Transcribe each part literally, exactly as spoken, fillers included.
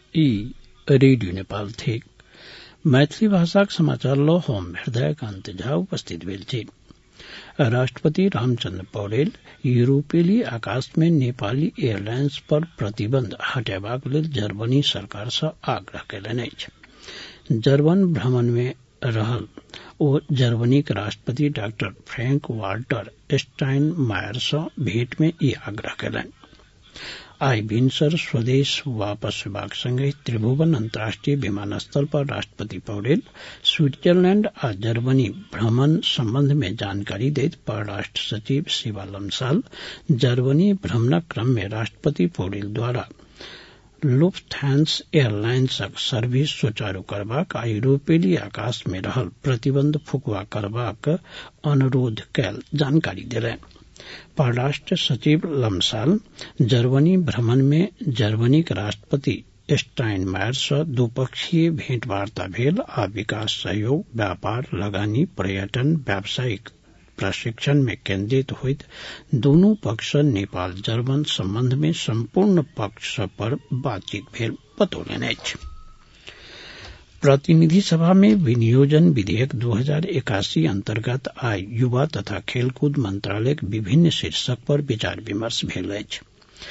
ई रेडियो नेपाल थे मैथिली भाषाक समाचार लो हम हृदय कांत झा उपस्थित भेल छी। राष्ट्रपति रामचंद्र पौडेल यूरोपेली आकाश में नेपाली एयरलाइंस पर प्रतिबंध हटेबाक लेल जर्मनी सरकार सँ आग्रह कयलनि अछि। जर्मन भ्रमण में रहल ओ जर्मनीक राष्ट्रपति डॉक्टर फ्रैंक वाल्टर स्टाइनमायर सँ भेंट में ई आग्रह कयलनि। आई भिनसर स्वदेश वापस हेबाक संगे त्रिभुवन अंतर्राष्ट्रीय विमानस्थल पर राष्ट्रपति पौडेल स्विट्जरलैंड आ जर्मनी भ्रमण संबंध में जानकारी दैत परराष्ट्र सचिव शिवा लम्साल जर्मनी भ्रमणक क्रम में राष्ट्रपति पौडेल द्वारा लुफ्थांसा एयरलाइंसक सर्विस सुचारू करबाक आ यूरोपेली आकाश में रहल प्रतिबंध फुकवा करबाक अनुरोध कयल जानकारी देलनि। परराष्ट्र सचिव लम्साल जर्मनी भ्रमण में जर्मनीक राष्ट्रपति स्टाइनमायर सँ द्विपक्षीय भेंटवार्ता भेल आ विकास सहयोग, व्यापार, लगानी, पर्यटन, व्यावसायिक प्रशिक्षण में केंद्रित होइत दोनों पक्ष नेपाल जर्मन संबंध में संपूर्ण पक्ष पर बातचीत भेल बतौलनि अछि। प्रतिनिधि सभा में विनियोजन विधेयक दो हजार इक्यासी अंतर्गत आई युवा तथा खेलकूद मंत्रालय विभिन्न शीर्षक पर विचार विमर्श भेल अछि।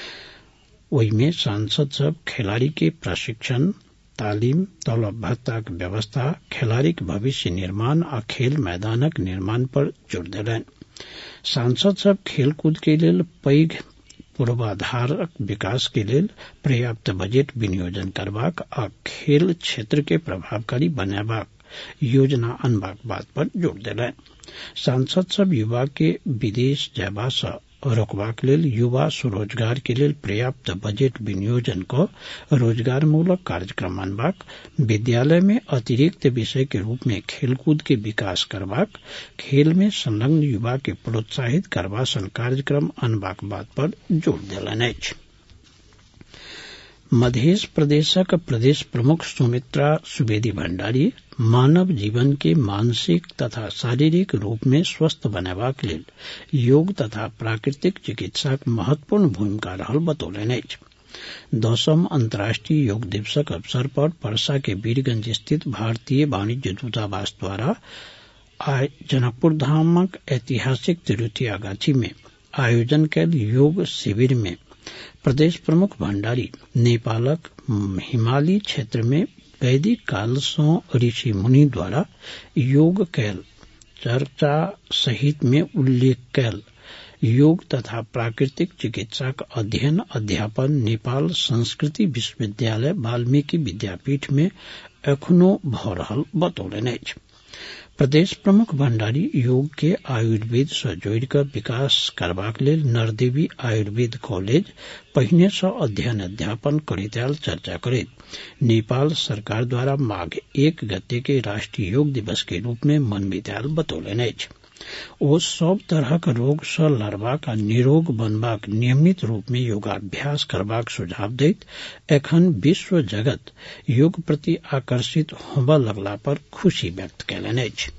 ओहि में सांसद सब खिलाड़ी के प्रशिक्षण, तालीम, तलब भत्ताक व्यवस्था, खिलाड़ीक भविष्य निर्माण आ खेल मैदानक निर्माण पर जोर देलनि। सांसद सब खेलकूद के लेल पैघ पूर्वाधारक विकास के लेल पर्याप्त बजट विनियोजन करबाक आ खेल क्षेत्र के प्रभावकारी बनाबाक योजना अनबाक बात पर जोर देलनि। सांसद सब युवा के विदेश जयबा सँ रोकबाक लेल युवा स्वरोजगार के लेल पर्याप्त बजट विनियोजन क रोजगारमूलक कार्यक्रम अनबाक, विद्यालय में अतिरिक्त विषय के रूप में खेलकूद के विकास करबाक, खेल में संलग्न युवा के प्रोत्साहित करबा सन कार्यक्रम अनबाक बात पर जोर देलनि अछि। मध्य प्रदेशक प्रदेश प्रमुख सुमित्रा सुवेदी भंडारी मानव जीवन के मानसिक तथा शारीरिक रूप में स्वस्थ बनेबाक लेल योग तथा प्राकृतिक चिकित्साक महत्वपूर्ण भूमिका रहल बतौलनि अछि। दसम अंतर्राष्ट्रीय योग दिवसक अवसर पर परसा के वीरगंज स्थित भारतीय वाणिज्य दूतावास द्वारा आई जनकपुर धामक ऐतिहासिक तिरुथिया गाछी में आयोजन कयल योग शिविर में प्रदेश प्रमुख भंडारी नेपालक हिमालयी क्षेत्र में वैदिक काल सँ ऋषि मुनि द्वारा योग कयल चर्चा सहित में उल्लेख कयल योग तथा प्राकृतिक चिकित्साक अध्ययन अध्यापन नेपाल संस्कृति विश्वविद्यालय वाल्मीकि विद्यापीठ में एखनो भ रहल बतौलनि अछि। प्रदेश प्रमुख भंडारी योग के आयुर्वेद सँ जोड़ि कऽ विकास करबाक लेल नरदेवी आयुर्वेद कॉलेज पहिने सँ अध्ययन अध्यापन करैत आयल चर्चा करैत नेपाल सरकार द्वारा माघ एक गते के राष्ट्रीय योग दिवस के रूप में मनबैत आयल बतौलनि अछि। ओ सब तरहक रोग सँ लड़बाक आ निरोग बनबाक नियमित रूप में योगाभ्यास करबाक सुझाव दैत एखन विश्व जगत योग प्रति आकर्षित होबय लगला पर खुशी व्यक्त कयलनि अछि।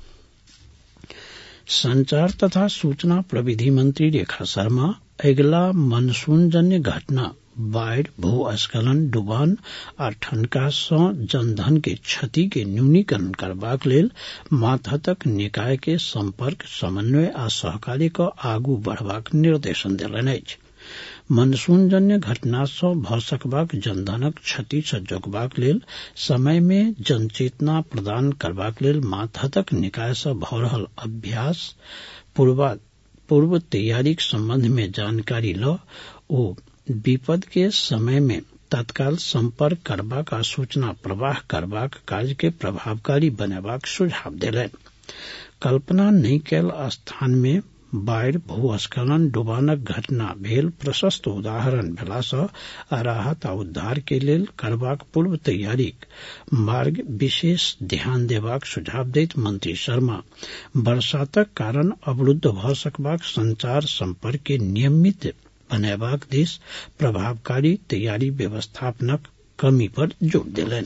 संचार तथा सूचना प्रविधि मंत्री रेखा शर्मा अगिला मानसूनजन्य घटना बाढ़, भूस्खलन, डुबान आ ठनका सँ जनधन के क्षति के न्यूनीकरण करबाक लेल मातहतक निकाय के संपर्क, समन्वय आ सहकारी क आगू बढ़बाक निर्देशन देलनि अछि। मानसूनजन्य घटना सँ भ सकबाक जनधनक क्षति सँ जोगबाक लेल समय में जनचेतना प्रदान करबाक लेल मातहतक निकाय सँ भ रहल अभ्यास पूर्वा पूर्व तैयारीक संबंध में जानकारी ल ओ विपद के समय में तत्काल संपर्क करबाक आ सूचना प्रवाह करबाक कार्य के प्रभावकारी बनेबाक सुझाव देलनि। कल्पना नहीं कयल स्थान में बाढ़, भूस्खलन, डुबानक घटना भेल प्रशस्त उदाहरण भेला सँ राहत आ उद्धार के लेल करबाक पूर्व तैयारीक मार्ग विशेष ध्यान देबाक सुझाव दैत मंत्री शर्मा बरसातक कारण अवरुद्ध भ सकबाक संचार संपर्क के नियमित बनेबाक दिस प्रभावकारी तैयारी व्यवस्थापनक कमी पर जोर देलनि।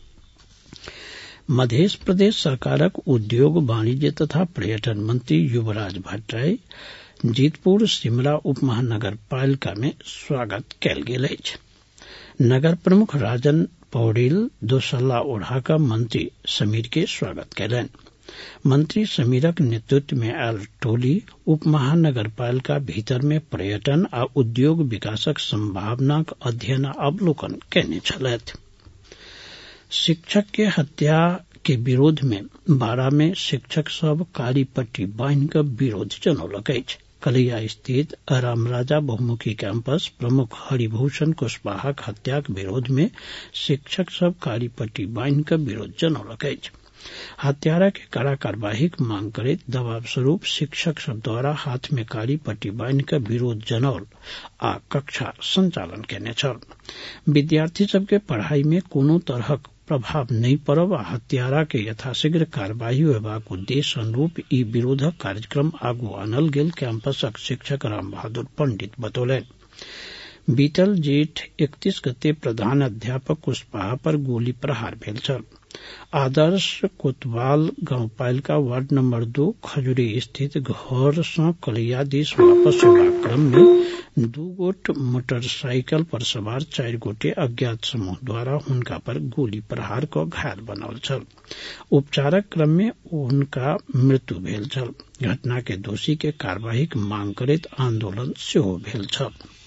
मध्य प्रदेश सरकारक उद्योग, वाणिज्य तथा पर्यटन मंत्री युवराज भट्टराई जीतपुर सिमरा उपमहानगर पालिका में स्वागत कयल गेल अछि। नगर प्रमुख राजन पौडेल दोसल्ला ओढ़ाका मंत्री समीर के स्वागत कयलनि। मंत्री समीरक नेतृत्व में आयल टोली उप महानगरपालिका भीतर में पर्यटन आ उद्योग विकासक संभावनाक अध्ययन अवलोकन कयने छलथि। शिक्षक के हत्या के विरोध में बारा में शिक्षक सब काली पट्टी बान्हि कऽ विरोध जनौलक अछि। कलैया स्थित रामराजा बहुमुखी कैंपस प्रमुख हरिभूषण कुशवाहाक हत्याक विरोध में शिक्षक सब काली पट्टी बान्हि कऽ विरोध जनौलक अछि। हत्यारा के कड़ा कार्यवाहीक मांग करैत दबाव स्वरूप शिक्षक सब द्वारा हाथ में काली पट्टी बान्हि कऽ विरोध जनौल आ कक्षा संचालन केने छल। विद्यार्थी सबके पढ़ाई में कोनो तरहक प्रभाव नहीं पड़ब आ हत्यारा के यथाशीघ्र कार्यवाही होयबाक उद्देश्य अनुरूप ई विरोधक कार्यक्रम आगू आनल गेल कैंपसक शिक्षक राम बहादुर पंडित बतौलनि। बीतल जेठ इकतीस गते प्रधान अध्यापक कुशवाहा पर गोली प्रहार भेल छल। आदर्श कोतवाल गांवपालिका वार्ड नंबर दो खजुरी स्थित घर सँ कलैया दिस वापस होबाक क्रम में दू गोट मोटरसाइकिल पर सवार चारि गोटे अज्ञात समूह द्वारा हुनका पर गोली प्रहार कऽ घायल बनाओल छल। उपचारक क्रम में हुनका मृत्यु भेल छल। घटना के दोषी के कार्यवाहीक मांग करैत आंदोलन सेहो भेल छल।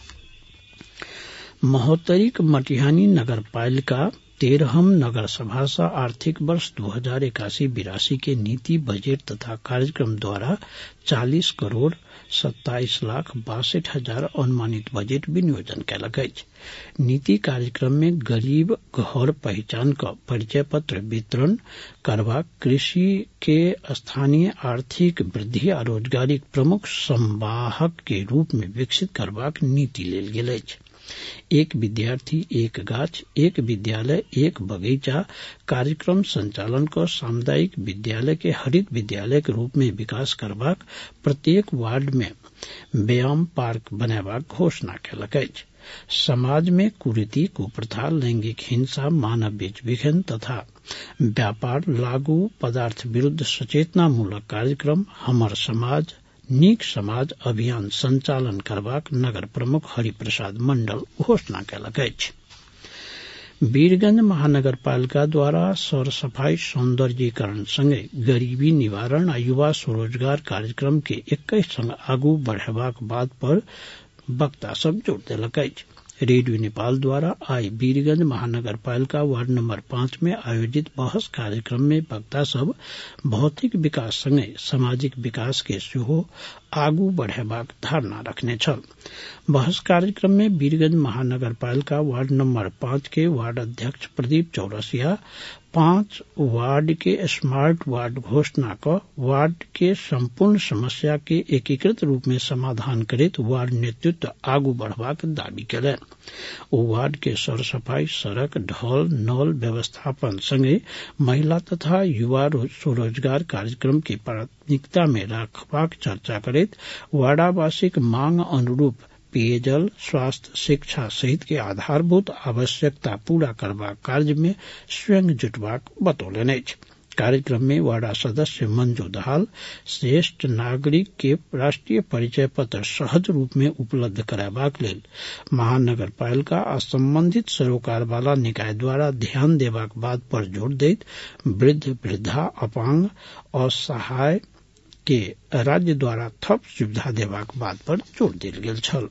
महोत्तरीक मटिहानी नगरपालिका तेरहम नगर सभा सँ आर्थिक वर्ष दो हजार इक्यासी बिरासी के नीति बजट तथा कार्यक्रम द्वारा चालीस करोड़ सत्ताईस लाख बासठ हजार अनुमानित बजट विनियोजन कयलक अछि। नीति कार्यक्रम में गरीब घर पहचान का परिचय पत्र वितरण करबाक, कृषि के स्थानीय आर्थिक वृद्धि आ रोजगारी प्रमुख संवाहक के रूप में विकसित करबाक नीति लेल गेल अछि। एक विद्यार्थी एक गाछ, एक विद्यालय एक बगीचा कार्यक्रम संचालन को सामुदायिक विद्यालय के हरित विद्यालय के रूप में विकास करबाक, प्रत्येक वार्ड में व्यायाम पार्क बनयबाक घोषणा कयलक अछि। समाज में कुरीति, कुप्रथा, लैंगिक हिंसा, मानव बीच विघटन तथा व्यापार लागू पदार्थ विरुद्ध सचेतना मूलक कार्यक्रम हमर समाज नीक समाज अभियान संचालन करबाक नगर प्रमुख हरिप्रसाद मंडल घोषणा कयलक अछि। वीरगंज महानगरपालिका द्वारा सौर सफाई सौंदर्यीकरण संगे गरीबी निवारण आ युवा स्वरोजगार कार्यक्रम के इक्कीस संग आगू बढ़ेबाक बात पर वक्ता सब जोर देलक अछि। रेडियो नेपाल द्वारा आई वीरगंज महानगरपालिका वार्ड नंबर पांच में आयोजित बहस कार्यक्रम में वक्ता सब भौतिक विकास संगे सामाजिक विकास के सेहो आगू बढ़ेबाक धारणा रखने छल। बहस कार्यक्रम में वीरगंज महानगरपालिका वार्ड नंबर पांच के वार्ड अध्यक्ष प्रदीप चौरसिया पांच वार्ड के स्मार्ट वार्ड घोषणा कर वार्ड के संपूर्ण समस्या के एकीकृत रूप में समाधान करैत वार्ड नेतृत्व आगू बढ़बाक दावी कयलनि। ओ वार्ड के सौर सफाई, सड़क, ढल, नल व्यवस्थापन संगे महिला तथा युवा स्वरोजगार कार्यक्रम के प्राथमिकता में रखबाक चर्चा करैत वार्डावासीक मांग अनुरूप पेयजल, स्वास्थ्य, शिक्षा सहित के आधारभूत आवश्यकता पूरा करबाक कार्य में स्वयं जुटबाक बतौलनि अछि। कार्यक्रम में वार्डा सदस्य मंजू दाहाल श्रेष्ठ नागरिक के राष्ट्रीय परिचय पत्र सहज रूप में उपलब्ध कराबाक लेल महानगरपालिका आ संबंधित सरोकार वाला निकाय द्वारा ध्यान देबाक बात पर जोर दैत वृद्ध, वृद्धा, अपांग, असहाय के राज्य द्वारा थप सुविधा देबाक बात पर जोर देल गेल छल।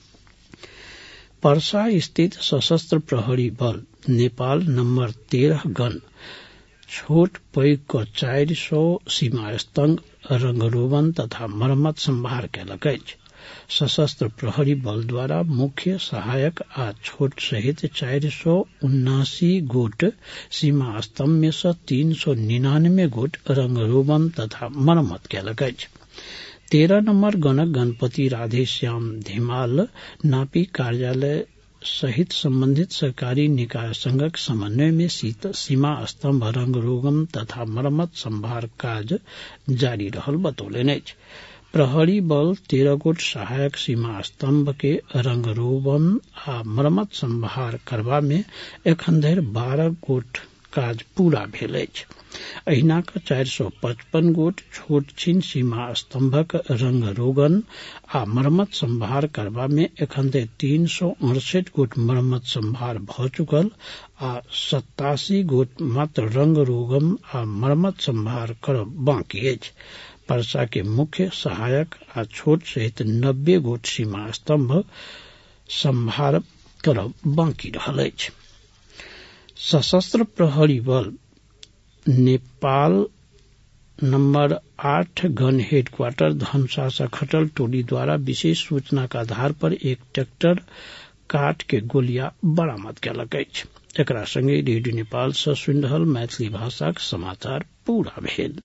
परसा स्थित सशस्त्र प्रहरी बल नेपाल नंबर तेरह गण छोट पैघ क चारि सौ सीमा स्तंभ, रंगरोगन तथा मरम्मत संभार कयलक अछि। सशस्त्र प्रहरी बल द्वारा मुख्य सहायक आ छोट सहित चारि सौ उन्नासी गोट सीमा स्तंभ में से तीन सौ निन्यानवे गोट रंगरोगन तथा मरम्मत कयलक अछि। तेरह नंबर गणक गणपति राधेश्याम धीमाल नापी कार्यालय सहित संबंधित सरकारी निकाय संघक समन्वय में सीमा स्तंभ, रंगरोगन तथा मरम्मत संभार कार्य जारी रहल बतौलनि अछि। प्रहरी बल तेरह गोट सहायक सीमा स्तंभ के रंगरोगन आ मरम्मत संभार करबा में एखन धरि बारह गोट काज पूरा भेल अछि। अहिना क चारि सौ पचपन गोट छोट छीन सीमा स्तंभक रंग रोगन आ मरम्मत सम्भार करबा में एखन धरि तीन सौ अड़सठि गोट मरम्मत सम्भार भ चुकल आ सत्तासी गोट मात्र रंग रोगन आ मरम्मत सम्भार करब बाकी अछि। परसा के मुख्य सहायक आ छोट सहित नब्बे गोट सीमा स्तंभ सम्भार करब बाकी रहल अछि। सशस्त्र प्रहरी बल नेपाल नंबर आठ गन हेडक्वार्टर धनुषा से खटल टोली द्वारा विशेष सूचना के आधार पर एक ट्रैक्टर काट के गोलिया बरामद कयलक अछि। एकरा संगे रेडियो नेपाल से सुनि रहल मैथिली भाषाक समाचार पूरा भेल।